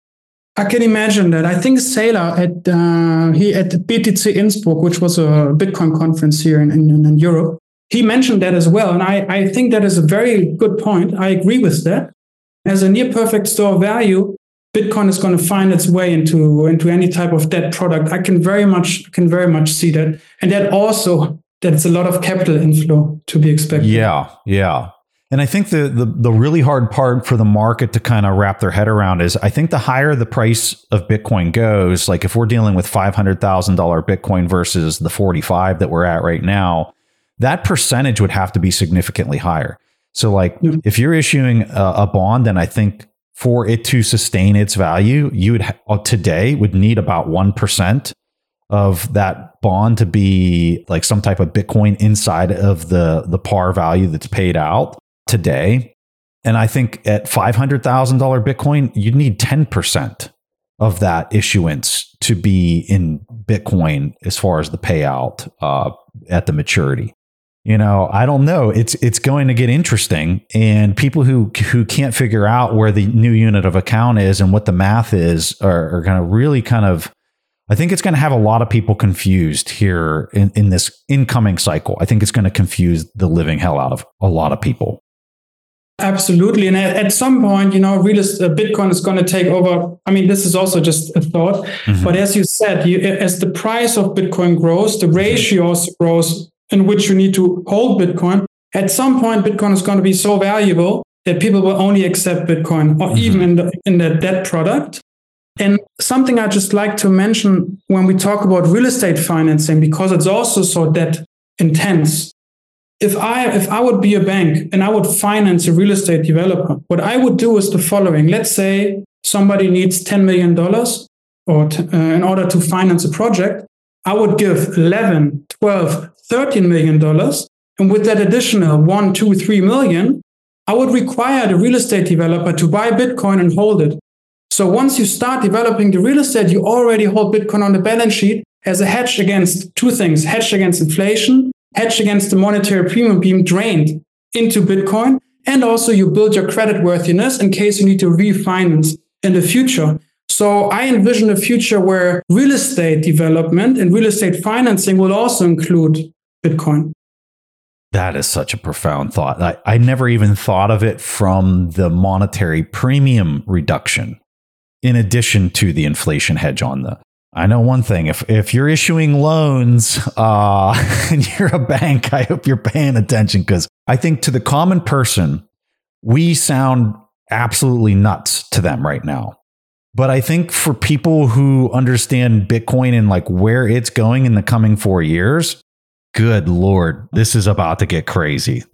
I can imagine that. I think Saylor at the BTC Innsbruck, which was a Bitcoin conference here in Europe, he mentioned that as well. And I think that is a very good point. I agree with that. As a near perfect store of value, Bitcoin is going to find its way into any type of debt product. I can very much see that. And that also, that's a lot of capital inflow to be expected. Yeah. And I think the really hard part for the market to kind of wrap their head around is I think the higher the price of Bitcoin goes, like if we're dealing with $500,000 Bitcoin versus the 45 that we're at right now, that percentage would have to be significantly higher. So like if you're issuing a bond, then I think for it to sustain its value, you would need about 1% of that bond to be like some type of Bitcoin inside of the par value that's paid out today. And I think at $500,000 Bitcoin, you'd need 10% of that issuance to be in Bitcoin as far as the payout at the maturity. I don't know. It's going to get interesting, and people who can't figure out where the new unit of account is and what the math is are going to really kind of, I think it's going to have a lot of people confused here in this incoming cycle. I think it's going to confuse the living hell out of a lot of people. Absolutely. And at some point, Bitcoin is going to take over. I mean, this is also just a thought. Mm-hmm. But as you said, as the price of Bitcoin grows, the ratio also grows in which you need to hold Bitcoin. At some point, Bitcoin is going to be so valuable that people will only accept Bitcoin or even in the debt product. And something I just like to mention when we talk about real estate financing, because it's also so debt intense. If I would be a bank and I would finance a real estate developer, what I would do is the following. Let's say somebody needs $10 million in order to finance a project. I would give 11, 12, $13 million. And with that additional 1, 2, 3 million, I would require the real estate developer to buy Bitcoin and hold it. So once you start developing the real estate, you already hold Bitcoin on the balance sheet as a hedge against two things: hedge against inflation, hedge against the monetary premium being drained into Bitcoin, and also you build your credit worthiness in case you need to refinance in the future. So I envision a future where real estate development and real estate financing will also include Bitcoin. That is such a profound thought. I never even thought of it from the monetary premium reduction in addition to the inflation hedge on the. I know one thing, if you're issuing loans and you're a bank, I hope you're paying attention, because I think to the common person, we sound absolutely nuts to them right now. But I think for people who understand Bitcoin and like where it's going in the coming 4 years, good Lord, this is about to get crazy.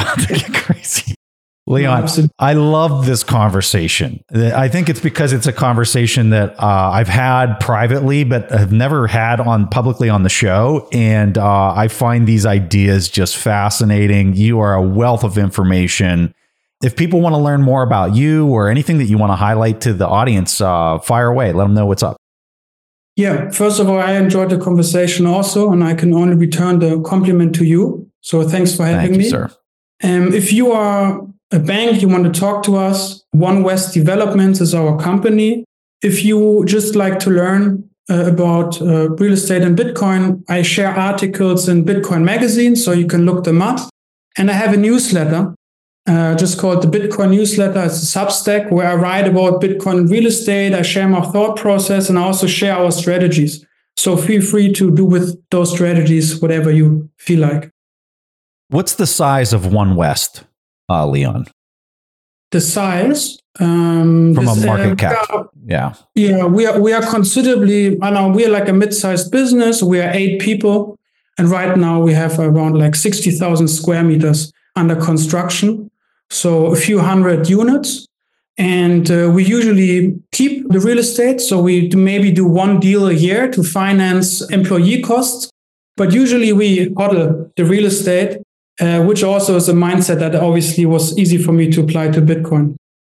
Leon, I love this conversation. I think it's because it's a conversation that I've had privately, but have never had publicly on the show. And I find these ideas just fascinating. You are a wealth of information. If people want to learn more about you or anything that you want to highlight to the audience, fire away. Let them know what's up. Yeah, first of all, I enjoyed the conversation also, and I can only return the compliment to you. So thanks for having me. Thank you, sir. If you are a bank, you want to talk to us, One West Developments is our company. If you just like to learn about real estate and Bitcoin, I share articles in Bitcoin Magazine, so you can look them up. And I have a newsletter just called the Bitcoin Newsletter. It's a Substack where I write about Bitcoin and real estate. I share my thought process and I also share our strategies. So feel free to do with those strategies whatever you feel like. What's the size of One West, Leon? The size from a market cap, yeah, we are considerably. I know we are like a mid-sized business. We are 8 people, and right now we have around like 60,000 square meters under construction. So a few hundred units, and we usually keep the real estate. So we maybe do one deal a year to finance employee costs, but usually we hodl the real estate. Which also is a mindset that obviously was easy for me to apply to Bitcoin.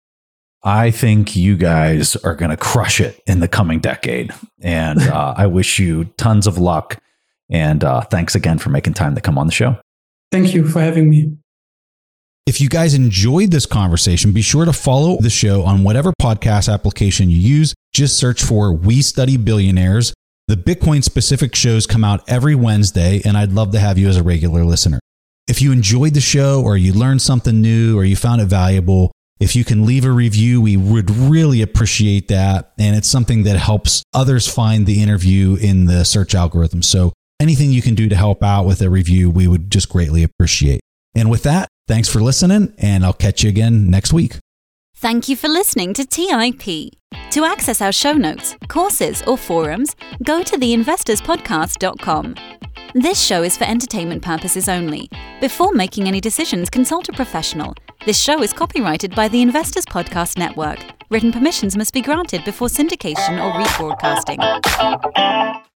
I think you guys are going to crush it in the coming decade. And I wish you tons of luck. And thanks again for making time to come on the show. Thank you for having me. If you guys enjoyed this conversation, be sure to follow the show on whatever podcast application you use. Just search for We Study Billionaires. The Bitcoin specific shows come out every Wednesday, and I'd love to have you as a regular listener. If you enjoyed the show or you learned something new or you found it valuable, if you can leave a review, we would really appreciate that. And it's something that helps others find the interview in the search algorithm. So anything you can do to help out with a review, we would just greatly appreciate. And with that, thanks for listening, and I'll catch you again next week. Thank you for listening to TIP. To access our show notes, courses, or forums, go to theinvestorspodcast.com. This show is for entertainment purposes only. Before making any decisions, consult a professional. This show is copyrighted by the Investors Podcast Network. Written permissions must be granted before syndication or rebroadcasting.